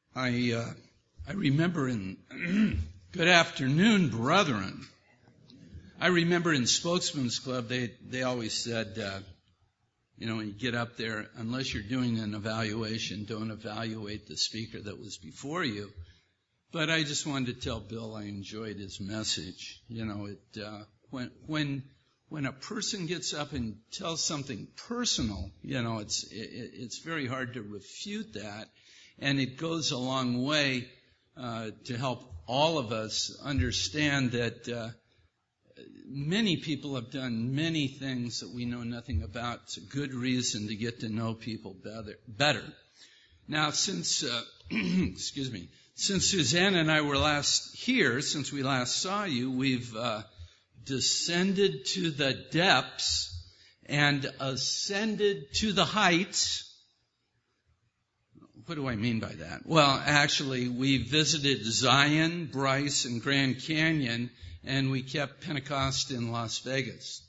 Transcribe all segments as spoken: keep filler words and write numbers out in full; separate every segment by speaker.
Speaker 1: I uh, I remember in good afternoon, brethren. I remember in Spokesman's Club they they always said, uh, you know, when you get up there, unless you're doing an evaluation, don't evaluate the speaker that was before you. But I just wanted to tell Bill I enjoyed his message. You know, it uh, when when when a person gets up and tells something personal, you know, it's it, it's very hard to refute that. And it goes a long way uh, to help all of us understand that uh, many people have done many things that we know nothing about. It's a good reason to get to know people better. better. Now, since, uh, excuse me, since Suzanne and I were last here, since we last saw you, we've uh, descended to the depths and ascended to the heights. What do I mean by that? Well, actually, we visited Zion, Bryce, and Grand Canyon, and we kept Pentecost in Las Vegas.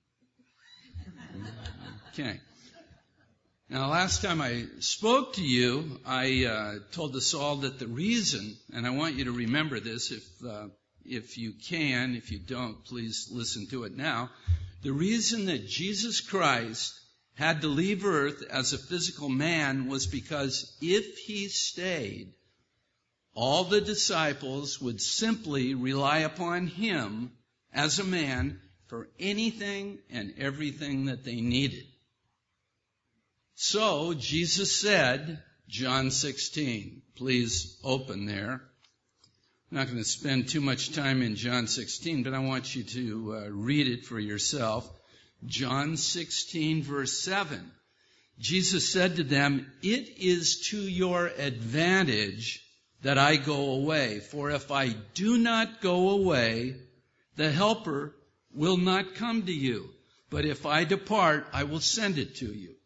Speaker 1: Okay. Now, last time I spoke to you, I uh, told us all that the reason, and I want you to remember this if uh, if you can, if you don't, please listen to it now. The reason that Jesus Christ had to leave earth as a physical man was because if he stayed, all the disciples would simply rely upon him as a man for anything and everything that they needed. So Jesus said, John sixteen, please open there. I'm not going to spend too much time in John sixteen, but I want you to uh, read it for yourself. John sixteen, verse seven. Jesus said to them, "It is to your advantage that I go away, for if I do not go away, the Helper will not come to you. But if I depart, I will send it to you."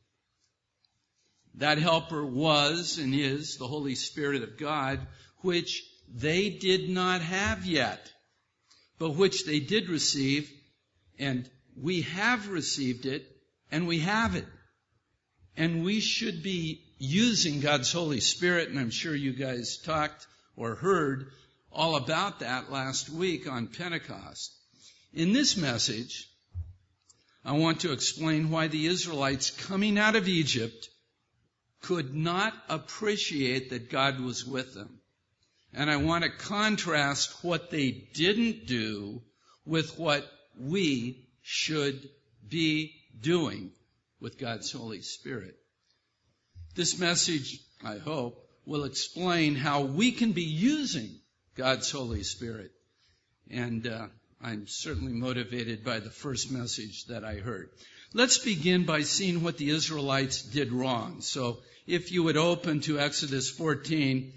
Speaker 1: That Helper was and is the Holy Spirit of God, which they did not have yet, but which they did receive, and we have received it, and we have it. And we should be using God's Holy Spirit, and I'm sure you guys talked or heard all about that last week on Pentecost. In this message, I want to explain why the Israelites coming out of Egypt could not appreciate that God was with them. And I want to contrast what they didn't do with what we should be doing with God's Holy Spirit. This message, I hope, will explain how we can be using God's Holy Spirit. And uh, I'm certainly motivated by the first message that I heard. Let's begin by seeing what the Israelites did wrong. So if you would open to Exodus fourteen,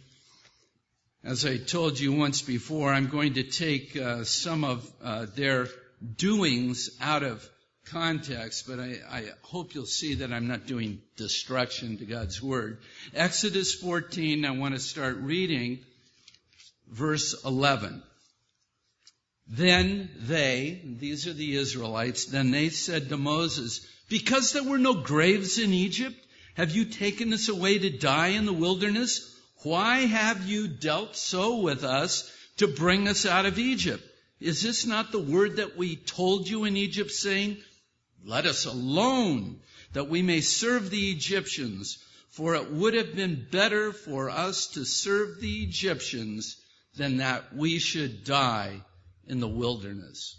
Speaker 1: as I told you once before, I'm going to take uh, some of uh, their doings out of context, but I, I hope you'll see that I'm not doing destruction to God's Word. Exodus fourteen, I want to start reading verse eleven. Then they, these are the Israelites, then they said to Moses, "Because there were no graves in Egypt, have you taken us away to die in the wilderness? Why have you dealt so with us to bring us out of Egypt? Is this not the word that we told you in Egypt, saying, 'Let us alone, that we may serve the Egyptians'? For it would have been better for us to serve the Egyptians than that we should die in the wilderness."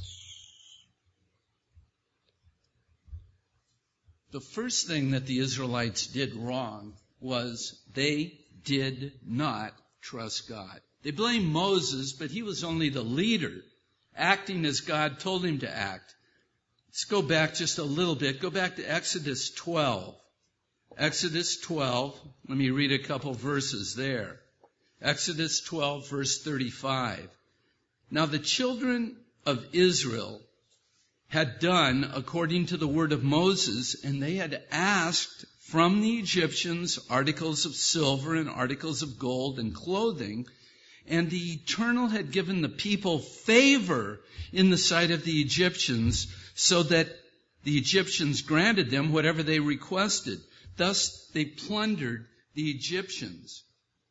Speaker 1: The first thing that the Israelites did wrong was they did not trust God. They blamed Moses, but he was only the leader, acting as God told him to act. Let's go back just a little bit. Go back to Exodus twelve. Exodus twelve. Let me read a couple verses there. Exodus twelve, verse thirty-five. Now the children of Israel had done according to the word of Moses, and they had asked from the Egyptians articles of silver and articles of gold and clothing, and the Eternal had given the people favor in the sight of the Egyptians, so that the Egyptians granted them whatever they requested. Thus they plundered the Egyptians.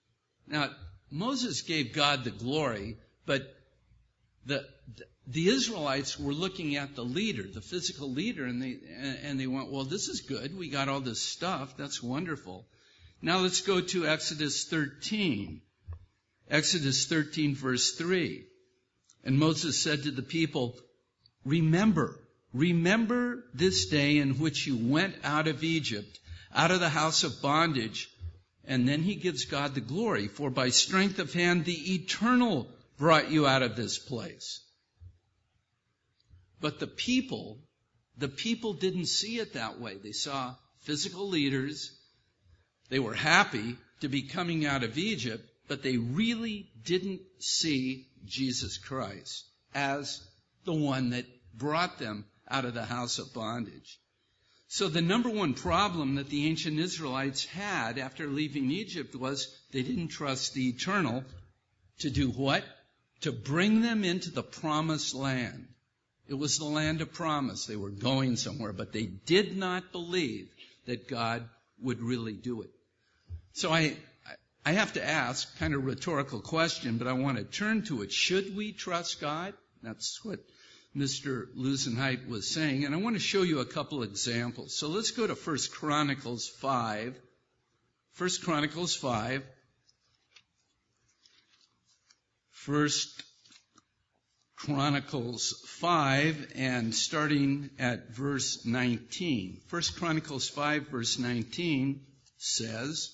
Speaker 1: Now, Moses gave God the glory, but the the Israelites were looking at the leader, the physical leader, and they and they went, well, this is good. We got all this stuff. That's wonderful. Now let's go to Exodus thirteen. Exodus thirteen, verse three. And Moses said to the people, remember, remember this day in which you went out of Egypt, out of the house of bondage. And then he gives God the glory, for by strength of hand the Eternal brought you out of this place. But the people, the people didn't see it that way. They saw physical leaders. They were happy to be coming out of Egypt, but they really didn't see Jesus Christ as the one that brought them out of the house of bondage. So the number one problem that the ancient Israelites had after leaving Egypt was they didn't trust the Eternal to do what? To bring them into the promised land. It was the land of promise. They were going somewhere, but they did not believe that God would really do it. So I, I have to ask, kind of rhetorical question, but I want to turn to it. Should we trust God? That's what Mister Lusenheit was saying, and I want to show you a couple examples. So let's go to First Chronicles five. First Chronicles five. First Chronicles five, and starting at verse nineteen. First Chronicles five, verse nineteen says,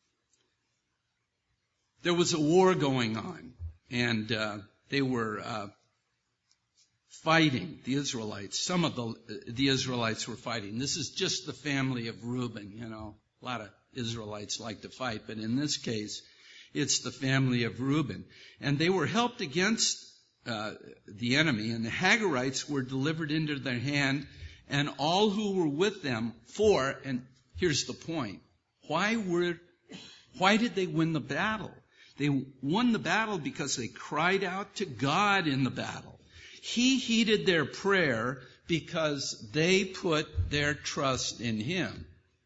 Speaker 1: there was a war going on, and uh, they were uh, fighting, the Israelites. Some of the the Israelites were fighting. This is just the family of Reuben, you know. A lot of Israelites like to fight, but in this case, it's the family of Reuben. And they were helped against uh, the enemy, and the Hagarites were delivered into their hand, and all who were with them for, and here's the point, why were, why did they win the battle? They won the battle because they cried out to God in the battle. He heeded their prayer because they put their trust in Him.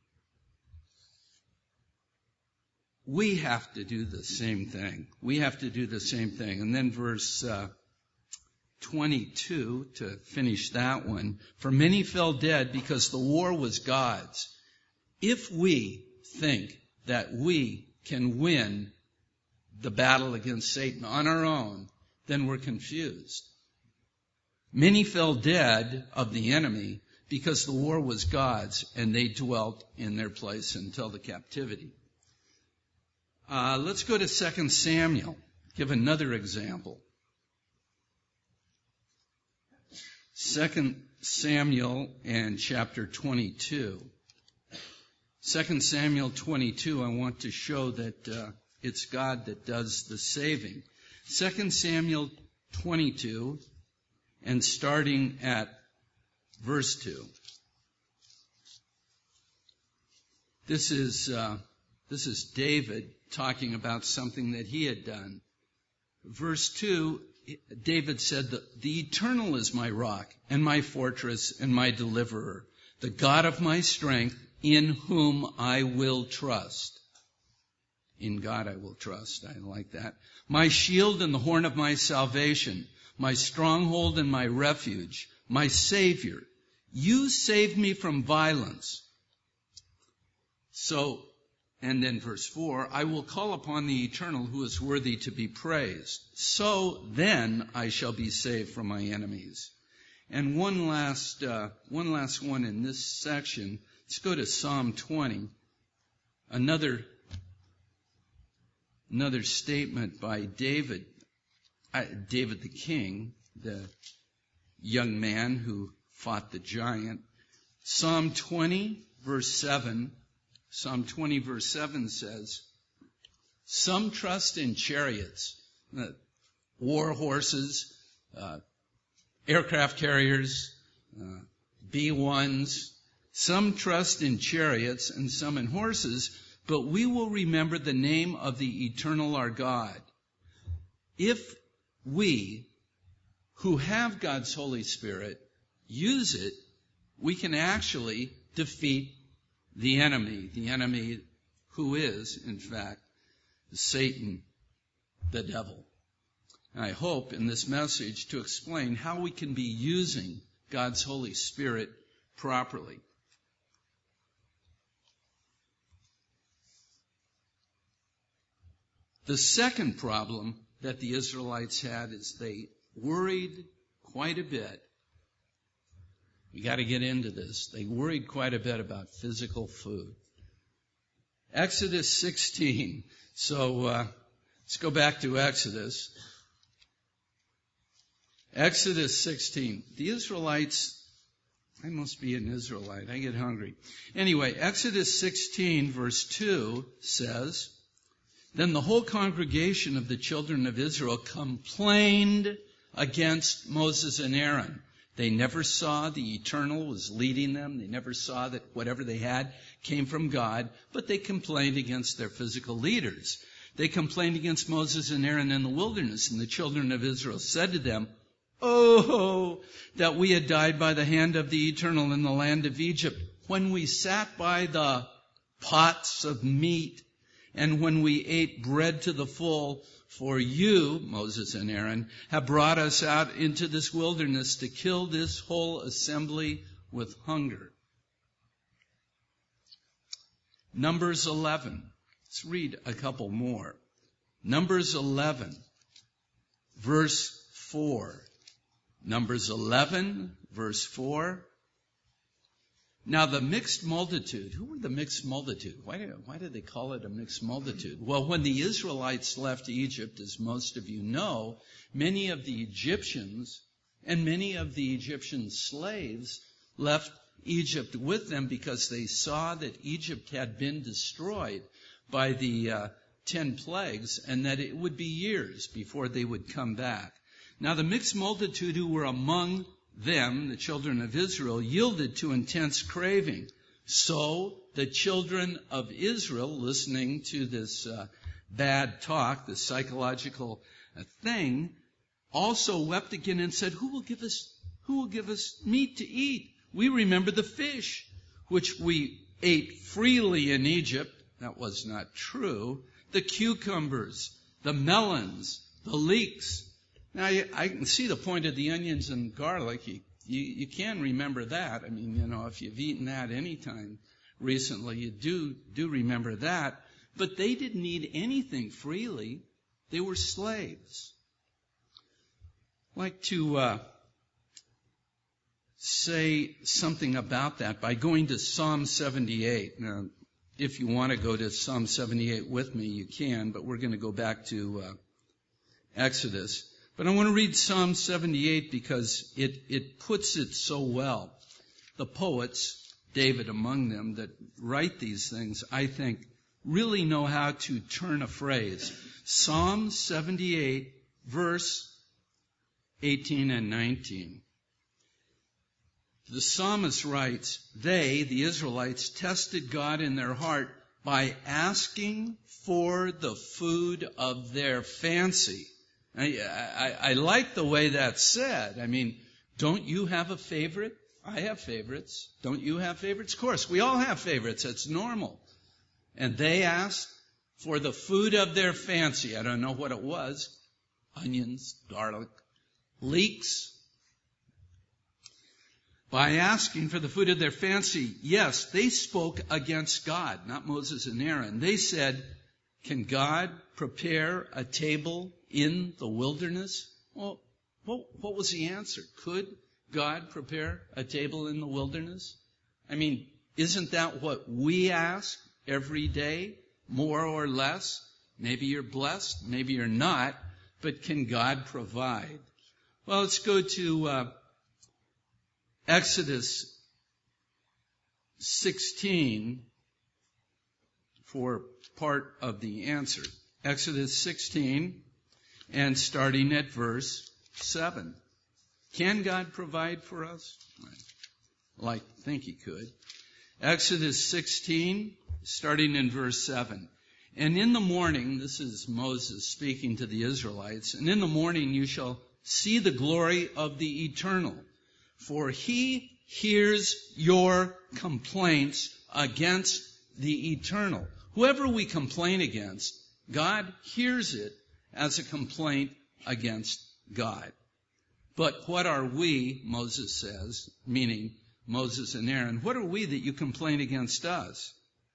Speaker 1: We have to do the same thing. We have to do the same thing. And then verse uh, twenty-two, to finish that one. For many fell dead because the war was God's. If we think that we can win the battle against Satan on our own, then we're confused. Many fell dead of the enemy because the war was God's, and they dwelt in their place until the captivity. Uh, let's go to Second Samuel. Give another example. Second Samuel and chapter twenty-two. Second Samuel twenty-two, I want to show that uh, it's God that does the saving. Second Samuel twenty-two, and starting at verse two. This is uh, this is David talking about something that he had done. Verse two, David said, the, the Eternal is my rock and my fortress and my deliverer, the God of my strength, in whom I will trust. In God I will trust. I like that. My shield and the horn of my salvation, my stronghold and my refuge, my Savior. You save me from violence. So, and then verse four, I will call upon the Eternal who is worthy to be praised. So then I shall be saved from my enemies. And one last, uh, one last one in this section. Let's go to Psalm twenty. Another, another statement by David, uh, David the king, the young man who fought the giant. Psalm twenty, verse seven. Psalm twenty, verse seven says, some trust in chariots, uh, war horses, uh, aircraft carriers, uh, B ones. Some trust in chariots and some in horses, but we will remember the name of the Eternal our God. If we, who have God's Holy Spirit, use it, we can actually defeat the enemy, the enemy who is, in fact, Satan, the devil. And I hope in this message to explain how we can be using God's Holy Spirit properly. The second problem that the Israelites had is they worried quite a bit. We got to get into this. They worried quite a bit about physical food. Exodus sixteen. So uh, let's go back to Exodus. Exodus sixteen. The Israelites, I must be an Israelite. I get hungry. Anyway, Exodus sixteen verse two says, "Then the whole congregation of the children of Israel complained against Moses and Aaron." They never saw the Eternal was leading them. They never saw that whatever they had came from God, but they complained against their physical leaders. They complained against Moses and Aaron in the wilderness, and the children of Israel said to them, "Oh, that we had died by the hand of the Eternal in the land of Egypt, when we sat by the pots of meat, and when we ate bread to the full, for you," Moses and Aaron, "have brought us out into this wilderness to kill this whole assembly with hunger." Numbers eleven. Let's read a couple more. Numbers eleven, verse four. Numbers eleven, verse four. Now the mixed multitude, who were the mixed multitude? Why did, why did they call it a mixed multitude? Well, when the Israelites left Egypt, as most of you know, many of the Egyptians and many of the Egyptian slaves left Egypt with them because they saw that Egypt had been destroyed by the uh, ten plagues and that it would be years before they would come back. Now the mixed multitude who were among them, the children of Israel, yielded to intense craving. So the children of Israel, listening to this uh, bad talk, this psychological uh, thing, also wept again and said, "Who will give us, who will give us meat to eat? We remember the fish, which we ate freely in Egypt." That was not true. "The cucumbers, the melons, the leeks." Now, I can see the point of the onions and garlic. You, you, you can remember that. I mean, you know, if you've eaten that any time recently, you do, do remember that. But they didn't eat anything freely. They were slaves. I'd like to uh, say something about that by going to Psalm seventy-eight. Now, if you want to go to Psalm seventy-eight with me, you can, but we're going to go back to uh, Exodus. But I want to read Psalm seventy-eight because it, it puts it so well. The poets, David among them, that write these things, I think, really know how to turn a phrase. Psalm seventy-eight, verse eighteen and nineteen. The psalmist writes, "They, the Israelites, tested God in their heart by asking for the food of their fancy." I, I, I like the way that's said. I mean, don't you have a favorite? I have favorites. Don't you have favorites? Of course, we all have favorites. It's normal. And they asked for the food of their fancy. I don't know what it was. Onions, garlic, leeks. By asking for the food of their fancy, yes, they spoke against God, not Moses and Aaron. They said, "Can God prepare a table in the wilderness?" Well, what, what was the answer? Could God prepare a table in the wilderness? I mean, isn't that what we ask every day, more or less? Maybe you're blessed, maybe you're not, but can God provide? Well, let's go to uh, Exodus sixteen for part of the answer. Exodus sixteen, and starting at verse seven. Can God provide for us? I like to think He could. Exodus sixteen, starting in verse seven. "And in the morning," this is Moses speaking to the Israelites, "and in the morning you shall see the glory of the Eternal, for He hears your complaints against the Eternal." Whoever we complain against, God hears it as a complaint against God. But what are we, Moses says, meaning Moses and Aaron, what are we that you complain against us?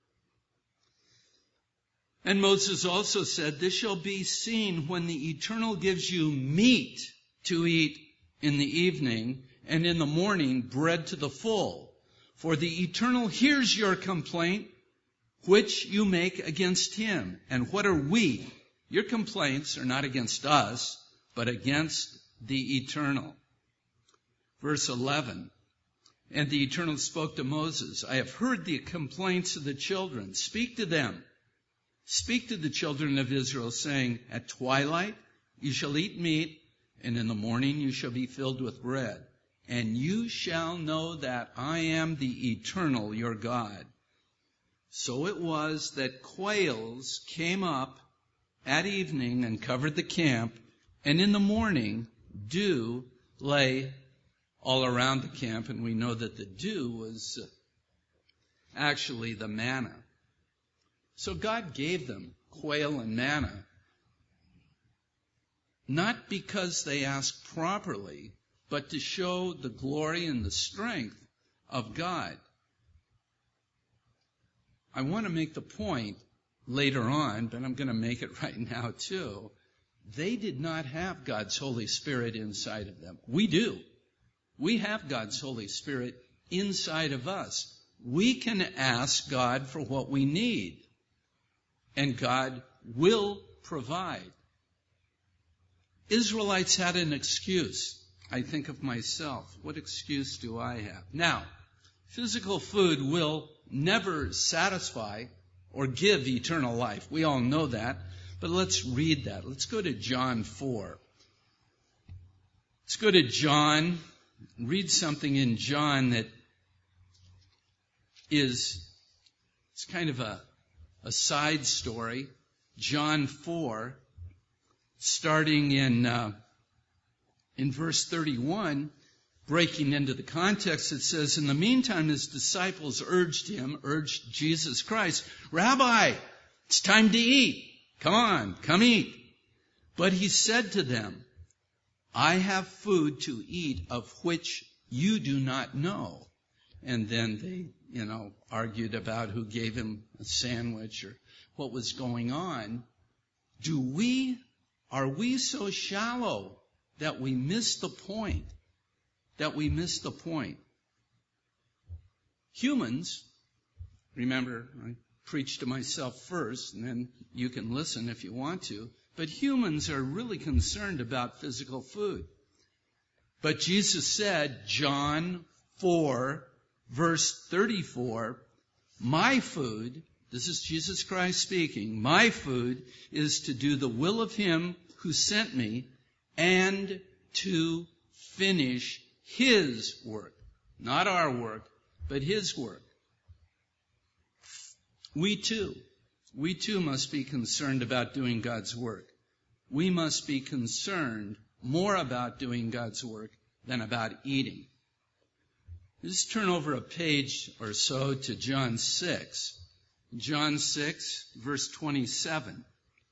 Speaker 1: And Moses also said, this shall be seen when the Eternal gives you meat to eat in the evening, and in the morning bread to the full. For the Eternal hears your complaint, which you make against him. And what are we? Your complaints are not against us, but against the Eternal. Verse eleven. And the Eternal spoke to Moses, I have heard the complaints of the children. Speak to them. Speak to the children of Israel, saying, at twilight you shall eat meat, and in the morning you shall be filled with bread. And you shall know that I am the Eternal, your God. So it was that quails came up at evening and covered the camp, and in the morning dew lay all around the camp, and we know that the dew was actually the manna. So God gave them quail and manna, not because they asked properly, but to show the glory and the strength of God. I want to make the point later on, but I'm going to make it right now too. They did not have God's Holy Spirit inside of them. We do. We have God's Holy Spirit inside of us. We can ask God for what we need, and God will provide. Israelites had an excuse. I think of myself. What excuse do I have? Now, physical food will never satisfy or give eternal life. We all know that. But let's read that. Let's go to John four. Let's go to John. Read something in John that is it's kind of a, a side story. John four, starting in uh, in verse thirty-one, breaking into the context, it says, in the meantime, his disciples urged him, urged Jesus Christ, Rabbi, it's time to eat. Come on, come eat. But he said to them, I have food to eat of which you do not know. And then they, you know, argued about who gave him a sandwich or what was going on. Do we, are we so shallow that we miss the point? That we miss the point. Humans, remember, I preach to myself first, and then you can listen if you want to, but humans are really concerned about physical food. But Jesus said, John four, verse thirty-four, my food, this is Jesus Christ speaking, my food is to do the will of him who sent me and to finish his work. Not our work, but his work. We too, we too must be concerned about doing God's work. We must be concerned more about doing God's work than about eating. Just turn over a page or so to John six. John six, verse twenty-seven.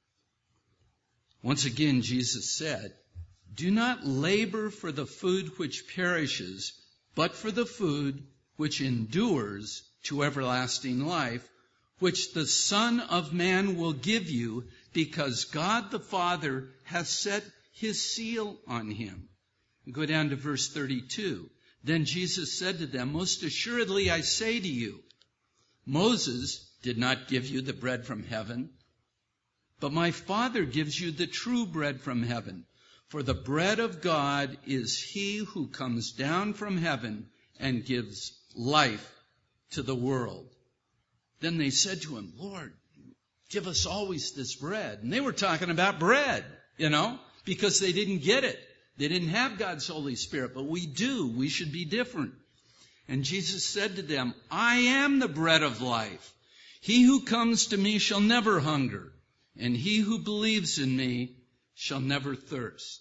Speaker 1: Once again, Jesus said, do not labor for the food which perishes, but for the food which endures to everlasting life, which the Son of Man will give you, because God the Father has set his seal on him. Go down to verse thirty-two. Then Jesus said to them, most assuredly I say to you, Moses did not give you the bread from heaven, but my Father gives you the true bread from heaven. For the bread of God is he who comes down from heaven and gives life to the world. Then they said to him, Lord, give us always this bread. And they were talking about bread, you know, because they didn't get it. They didn't have God's Holy Spirit, but we do. We should be different. And Jesus said to them, I am the bread of life. He who comes to me shall never hunger, and he who believes in me shall never thirst.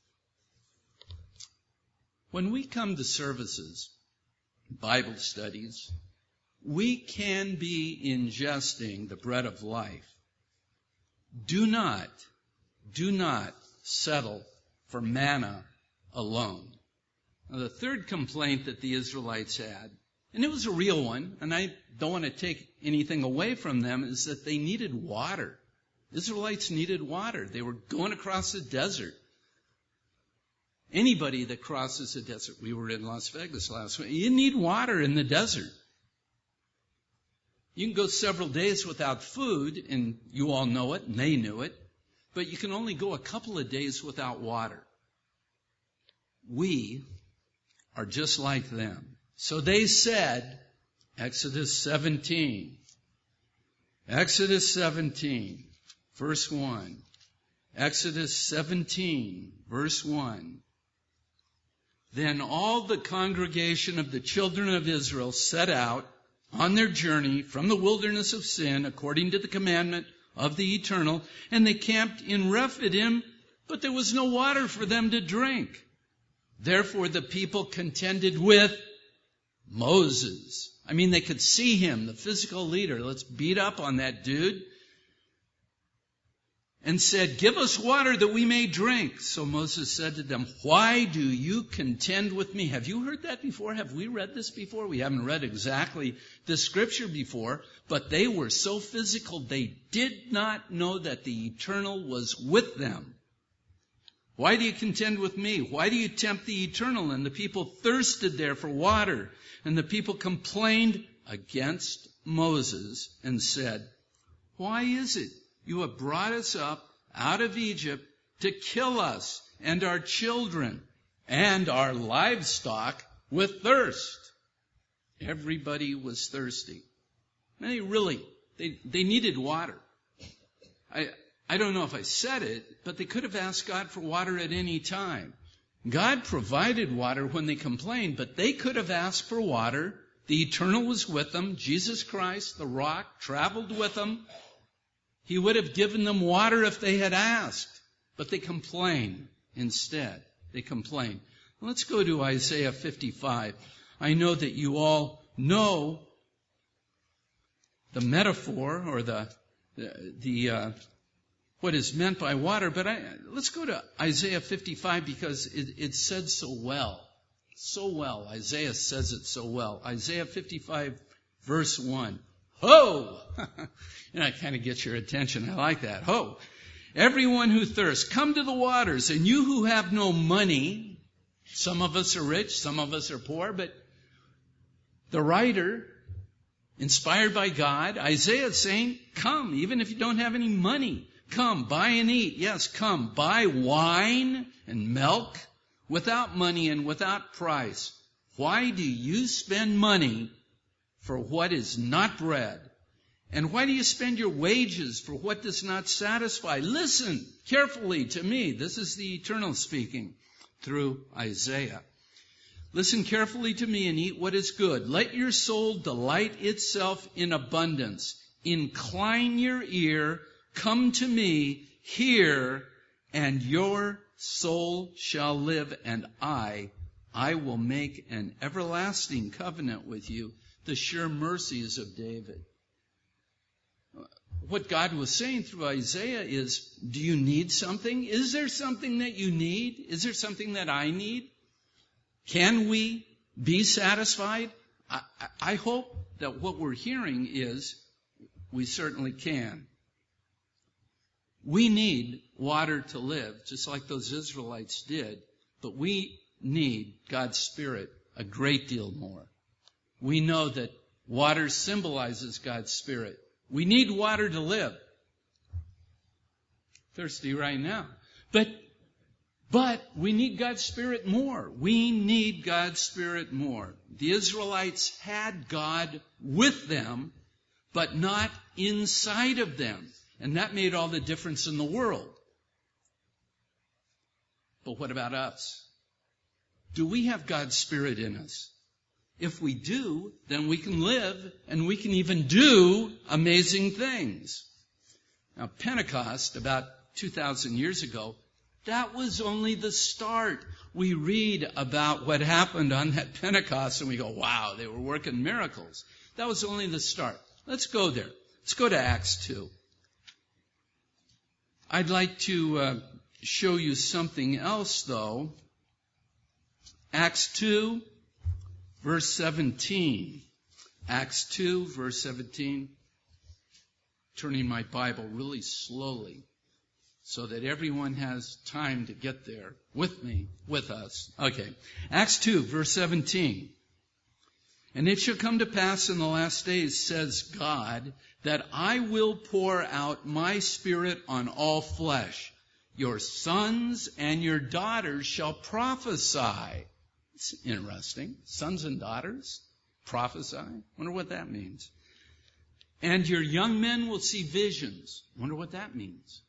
Speaker 1: When we come to services, Bible studies, we can be ingesting the bread of life. do not, do not settle for manna alone. Now, the third complaint that the Israelites had, and it was a real one, and I don't want to take anything away from them, is that they needed water. Israelites needed water. They were going across the desert. Anybody that crosses the desert, we were in Las Vegas last week, you need water in the desert. You can go several days without food, and you all know it, and they knew it, but you can only go a couple of days without water. We are just like them. So they said, Exodus seventeen, Exodus seventeen, verse one, Exodus seventeen, verse one. Then all the congregation of the children of Israel set out on their journey from the wilderness of Sin, according to the commandment of the Eternal, and they camped in Rephidim, but there was no water for them to drink. Therefore the people contended with Moses. I mean, they could see him, the physical leader. Let's beat up on that dude. And said, give us water that we may drink. So Moses said to them, why do you contend with me? Have you heard that before? Have we read this before? We haven't read exactly this scripture before, but they were so physical they did not know that the Eternal was with them. Why do you contend with me? Why do you tempt the Eternal? And the people thirsted there for water. And the people complained against Moses and said, why is it you have brought us up out of Egypt to kill us and our children and our livestock with thirst? Everybody was thirsty. And they really, they, they needed water. I, I don't know if I said it, but they could have asked God for water at any time. God provided water when they complained, but they could have asked for water. The Eternal was with them. Jesus Christ, the rock, traveled with them. He would have given them water if they had asked, but they complained instead. They complained. Let's go to Isaiah fifty-five. I know that you all know the metaphor or the the, the uh, what is meant by water, but I, let's go to Isaiah fifty-five because it, it's said so well, so well. Isaiah says it so well. Isaiah fifty-five, verse one. Ho! You know, it kind of gets your attention. I like that. Ho! Everyone who thirsts, come to the waters. And you who have no money, some of us are rich, some of us are poor, but the writer, inspired by God, Isaiah is saying, come, even if you don't have any money. Come, buy and eat. Yes, come, buy wine and milk without money and without price. Why do you spend money for what is not bread? And why do you spend your wages for what does not satisfy? Listen carefully to me. This is the Eternal speaking through Isaiah. Listen carefully to me and eat what is good. Let your soul delight itself in abundance. Incline your ear, come to me, hear, and your soul shall live, and I, I will make an everlasting covenant with you. The sure mercies of David. What God was saying through Isaiah is, do you need something? Is there something that you need? Is there something that I need? Can we be satisfied? I, I hope that what we're hearing is we certainly can. We need water to live, just like those Israelites did, but we need God's Spirit a great deal more. We know that water symbolizes God's Spirit. We need water to live. Thirsty right now. But, but we need God's Spirit more. We need God's Spirit more. The Israelites had God with them, but not inside of them. And that made all the difference in the world. But what about us? Do we have God's Spirit in us? If we do, then we can live and we can even do amazing things. Now, Pentecost, about two thousand years ago, that was only the start. We read about what happened on that Pentecost and we go, wow, they were working miracles. That was only the start. Let's go there. Let's go to Acts two. I'd like to uh, show you something else, though. Acts two, verse seventeen. Acts two, verse seventeen. Turning my Bible really slowly so that everyone has time to get there with me, with us. Okay. Acts two, verse seventeen. And it shall come to pass in the last days, says God, that I will pour out my Spirit on all flesh. Your sons and your daughters shall prophesy. It's interesting. Sons and daughters prophesy. Wonder what that means. And your young men will see visions. Wonder what that means.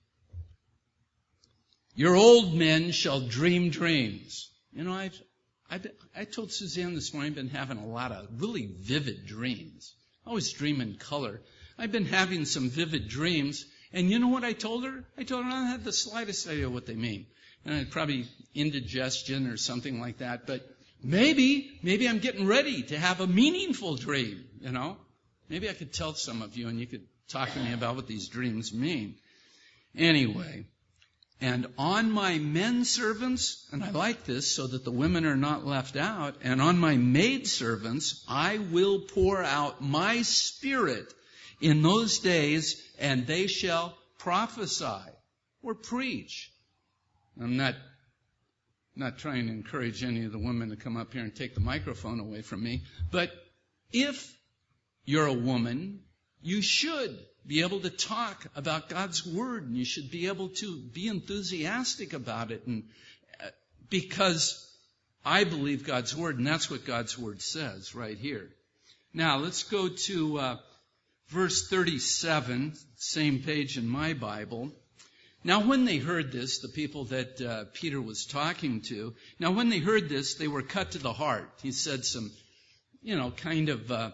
Speaker 1: Your old men shall dream dreams. You know, I've, I've I told Suzanne this morning I've been having a lot of really vivid dreams. I always dream in color. I've been having some vivid dreams. And you know what I told her? I told her I don't have the slightest idea what they mean. And I'd probably indigestion or something like that. But maybe, maybe I'm getting ready to have a meaningful dream, you know. Maybe I could tell some of you and you could talk to me about what these dreams mean. Anyway, and on my men servants, and I like this so that the women are not left out, and on my maid servants I will pour out my Spirit in those days, and they shall prophesy or preach. I'm not, not trying to encourage any of the women to come up here and take the microphone away from me, but if you're a woman, you should be able to talk about God's Word, and you should be able to be enthusiastic about it, and uh, because I believe God's Word, and that's what God's Word says right here. Now, let's go to uh, verse thirty-seven, same page in my Bible. Now, when they heard this, the people that uh, Peter was talking to, now when they heard this, they were cut to the heart. He said some, you know, kind of uh,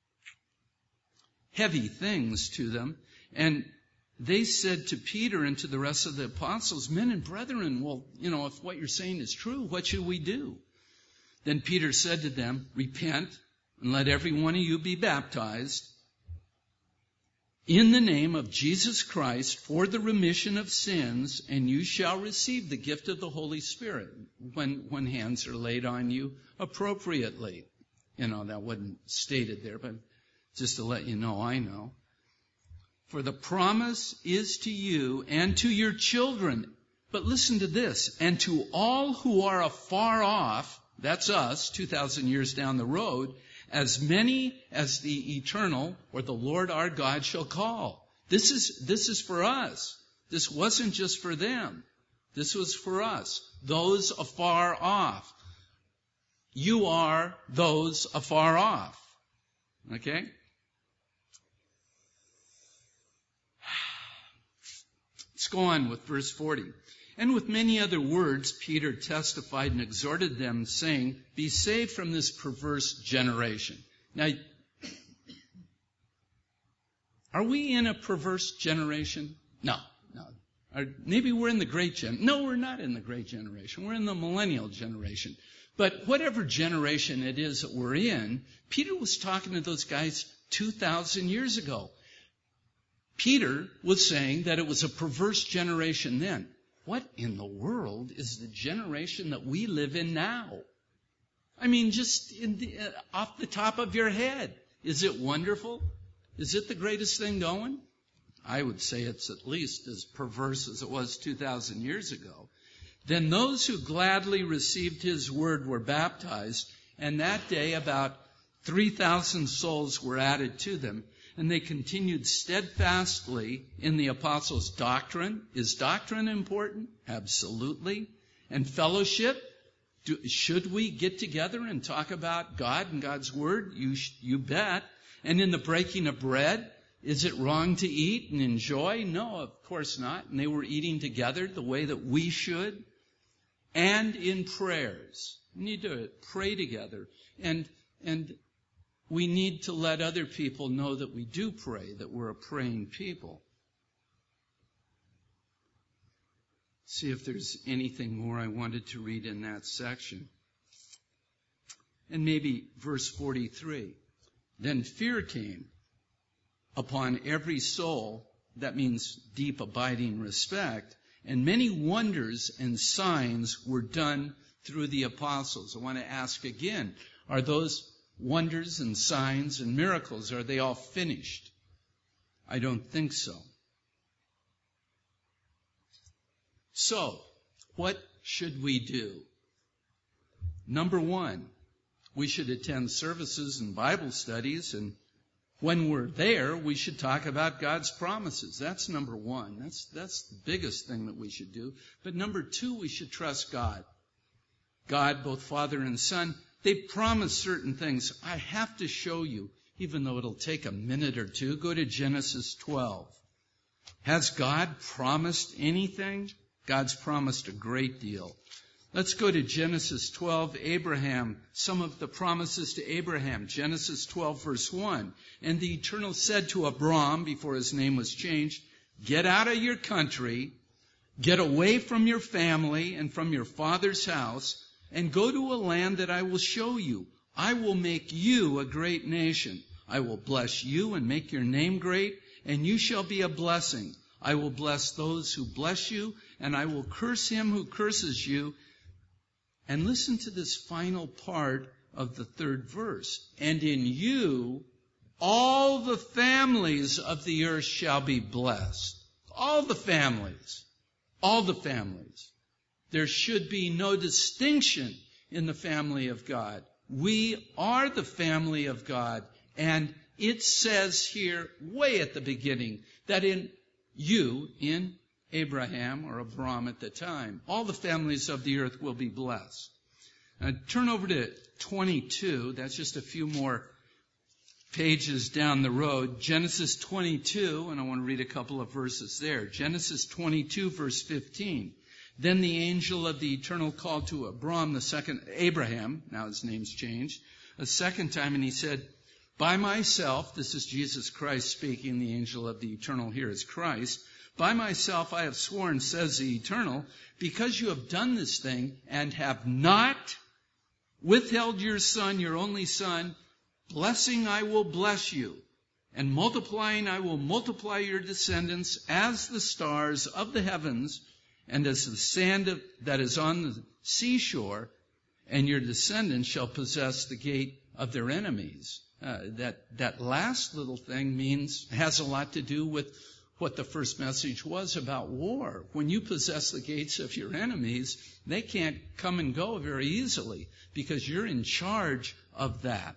Speaker 1: heavy things to them. And they said to Peter and to the rest of the apostles, men and brethren, well, you know, if what you're saying is true, what should we do? Then Peter said to them, repent and let every one of you be baptized in the name of Jesus Christ for the remission of sins, and you shall receive the gift of the Holy Spirit when, when hands are laid on you appropriately. You know, that wasn't stated there, but just to let you know, I know. For the promise is to you and to your children. But listen to this. And to all who are afar off, that's us, two thousand years down the road, as many as the eternal or the Lord our God shall call. This is, this is for us. This wasn't just for them. This was for us. Those afar off. You are those afar off. Okay? Let's go on with verse forty. And with many other words, Peter testified and exhorted them, saying, be saved from this perverse generation. Now, are we in a perverse generation? No, no. Or maybe we're in the great gen. No, we're not in the great generation. We're in the millennial generation. But whatever generation it is that we're in, Peter was talking to those guys two thousand years ago. Peter was saying that it was a perverse generation then. What in the world is the generation that we live in now? I mean, just in the, uh, off the top of your head. Is it wonderful? Is it the greatest thing going? I would say it's at least as perverse as it was two thousand years ago. Then those who gladly received his word were baptized, and that day about three thousand souls were added to them. And they continued steadfastly in the apostles' doctrine. Is doctrine important? Absolutely. And fellowship? Do, should we get together and talk about God and God's Word? You, you bet. And in the breaking of bread, is it wrong to eat and enjoy? No, of course not. And they were eating together the way that we should. And in prayers. We need to pray together. And, and, we need to let other people know that we do pray, that we're a praying people. See if there's anything more I wanted to read in that section. And maybe verse forty-three. Then fear came upon every soul, that means deep, abiding respect. And many wonders and signs were done through the apostles. I want to ask again, are those wonders and signs and miracles, are they all finished? I don't think so. So, what should we do? Number one, we should attend services and Bible studies, and when we're there, we should talk about God's promises. That's number one. That's, that's the biggest thing that we should do. But number two, we should trust God. God, both Father and Son, they promise certain things. I have to show you, even though it'll take a minute or two. Go to Genesis twelve. Has God promised anything? God's promised a great deal. Let's go to Genesis twelve, Abraham, some of the promises to Abraham. Genesis twelve, verse one. And the Eternal said to Abram, before his name was changed, get out of your country, get away from your family and from your father's house, and go to a land that I will show you. I will make you a great nation. I will bless you and make your name great, and you shall be a blessing. I will bless those who bless you, and I will curse him who curses you. And listen to this final part of the third verse. And in you, all the families of the earth shall be blessed. All the families. All the families. There should be no distinction in the family of God. We are the family of God. And it says here, way at the beginning, that in you, in Abraham, or Abram at the time, all the families of the earth will be blessed. Now, turn over to twenty-two. That's just a few more pages down the road. Genesis twenty-two, and I want to read a couple of verses there. Genesis twenty-two, verse fifteen. Then the angel of the Eternal called to Abram, the second, Abraham, now his name's changed, a second time, and he said, by myself, this is Jesus Christ speaking, the angel of the Eternal here is Christ, by myself I have sworn, says the Eternal, because you have done this thing and have not withheld your son, your only son, blessing I will bless you, and multiplying I will multiply your descendants as the stars of the heavens and as the sand of, that is on the seashore, and your descendants shall possess the gate of their enemies. Uh, that, that last little thing means, has a lot to do with what the first message was about war. When you possess the gates of your enemies, they can't come and go very easily because you're in charge of that.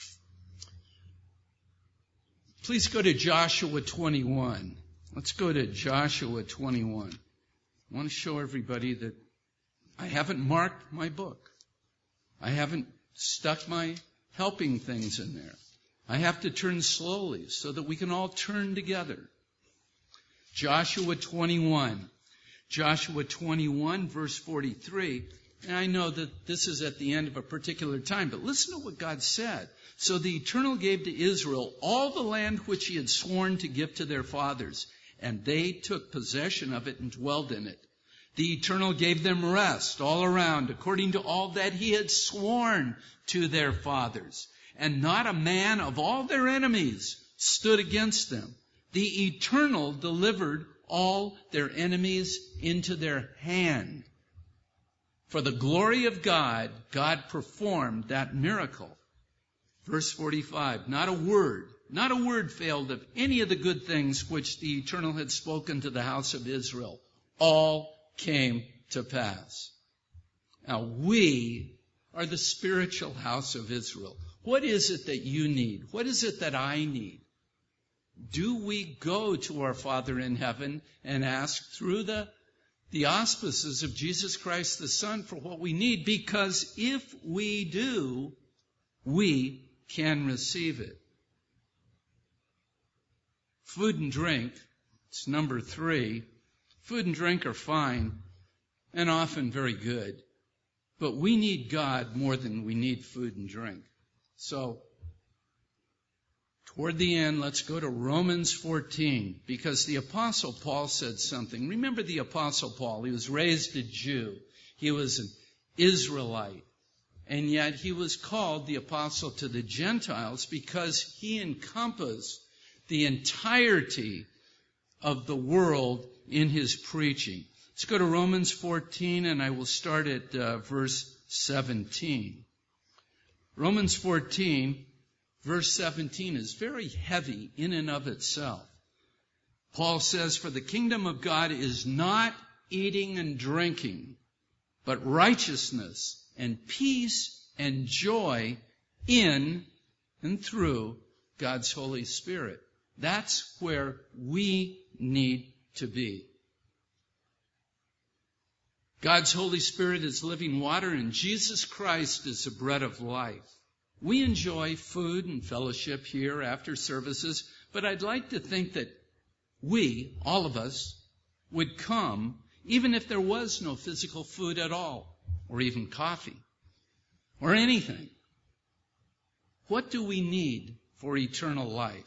Speaker 1: Please go to Joshua twenty-one. Let's go to Joshua twenty-one. I want to show everybody that I haven't marked my book. I haven't stuck my helping things in there. I have to turn slowly so that we can all turn together. Joshua twenty-one. Joshua twenty-one, verse forty-three. And I know that this is at the end of a particular time, but listen to what God said. So the Eternal gave to Israel all the land which he had sworn to give to their fathers, and they took possession of it and dwelled in it. The Eternal gave them rest all around, according to all that he had sworn to their fathers. And not a man of all their enemies stood against them. The Eternal delivered all their enemies into their hand. For the glory of God, God performed that miracle. Verse forty-five, not a word, not a word failed of any of the good things which the Eternal had spoken to the house of Israel. All came to pass. Now we are the spiritual house of Israel. What is it that you need? What is it that I need? Do we go to our Father in heaven and ask through the, the auspices of Jesus Christ the Son for what we need? Because if we do, we can receive it. Food and drink, it's number three. Food and drink are fine and often very good. But we need God more than we need food and drink. So, toward the end, let's go to Romans fourteen, because the Apostle Paul said something. Remember the Apostle Paul, he was raised a Jew. He was an Israelite. And yet he was called the Apostle to the Gentiles because he encompassed the entirety of the world in his preaching. Let's go to Romans fourteen, and I will start at uh, verse seventeen. Romans fourteen, verse seventeen is very heavy in and of itself. Paul says, "For the kingdom of God is not eating and drinking, but righteousness and peace and joy in and through God's Holy Spirit." That's where we need to be. God's Holy Spirit is living water, and Jesus Christ is the bread of life. We enjoy food and fellowship here after services, but I'd like to think that we, all of us, would come even if there was no physical food at all, or even coffee, or anything. What do we need for eternal life?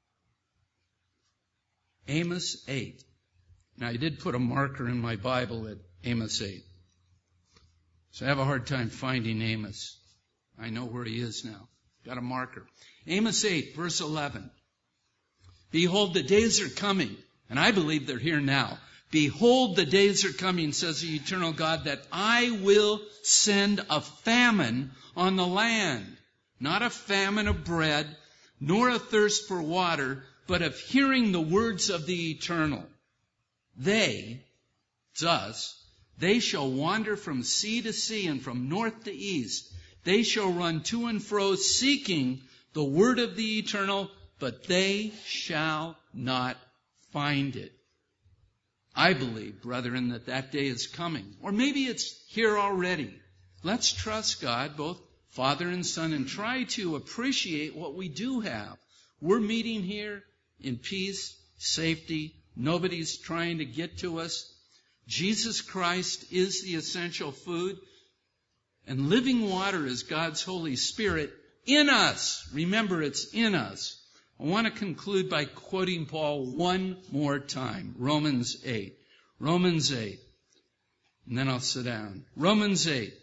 Speaker 1: Amos eight. Now, I did put a marker in my Bible at Amos eight. So I have a hard time finding Amos. I know where he is now. Got a marker. Amos eight, verse eleven. "Behold, the days are coming," and I believe they're here now. "Behold, the days are coming, says the eternal God, that I will send a famine on the land. Not a famine of bread, nor a thirst for water, but of hearing the words of the eternal. They," it's us, "they shall wander from sea to sea and from north to east. They shall run to and fro seeking the word of the eternal, but they shall not find it." I believe, brethren, that that day is coming. Or maybe it's here already. Let's trust God, both Father and Son, and try to appreciate what we do have. We're meeting here in peace, safety. Nobody's trying to get to us. Jesus Christ is the essential food, and living water is God's Holy Spirit in us. Remember, it's in us. I want to conclude by quoting Paul one more time. Romans eight. Romans eight. And then I'll sit down. Romans eight.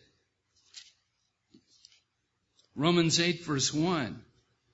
Speaker 1: Romans eight, verse one.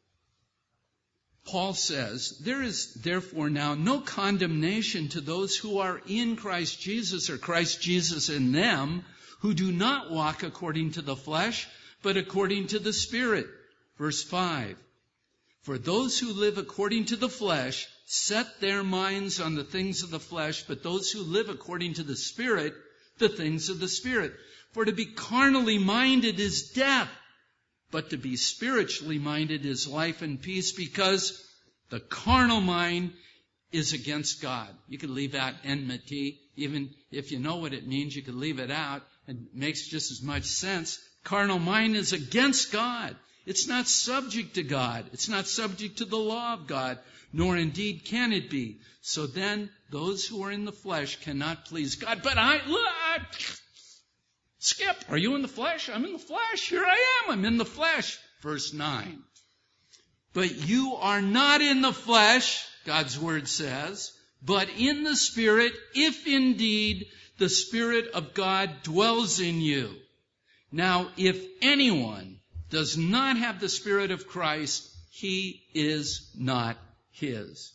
Speaker 1: Paul says, "There is therefore now no condemnation to those who are in Christ Jesus, or Christ Jesus in them, who do not walk according to the flesh, but according to the Spirit." Verse five. "For those who live according to the flesh set their minds on the things of the flesh, but those who live according to the Spirit, the things of the Spirit. For to be carnally minded is death, but to be spiritually minded is life and peace, because the carnal mind is against God." You could leave out enmity. Even if you know what it means, you could leave it out. It makes just as much sense. Carnal mind is against God. It's not subject to God. It's not subject to the law of God, nor indeed can it be. So then, those who are in the flesh cannot please God. But I, look, I Skip, are you in the flesh? I'm in the flesh. Here I am. I'm in the flesh. Verse nine. "But you are not in the flesh," God's word says, "but in the Spirit, if indeed the Spirit of God dwells in you. Now, if anyone does not have the Spirit of Christ, he is not his.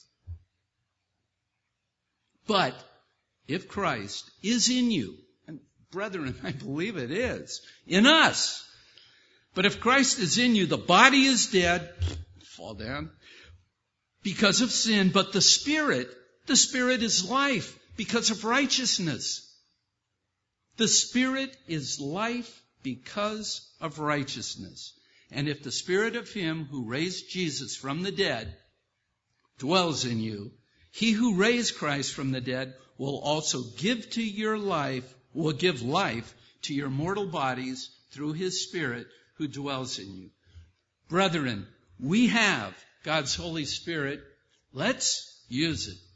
Speaker 1: But if Christ is in you," and brethren, I believe it is, in us. "But if Christ is in you, the body is dead," fall down, "because of sin, but the Spirit, the Spirit is life because of righteousness." The Spirit is life because of righteousness. "And if the Spirit of Him who raised Jesus from the dead dwells in you, He who raised Christ from the dead will also give to your life, will give life to your mortal bodies through His Spirit who dwells in you." Brethren, we have God's Holy Spirit. Let's use it.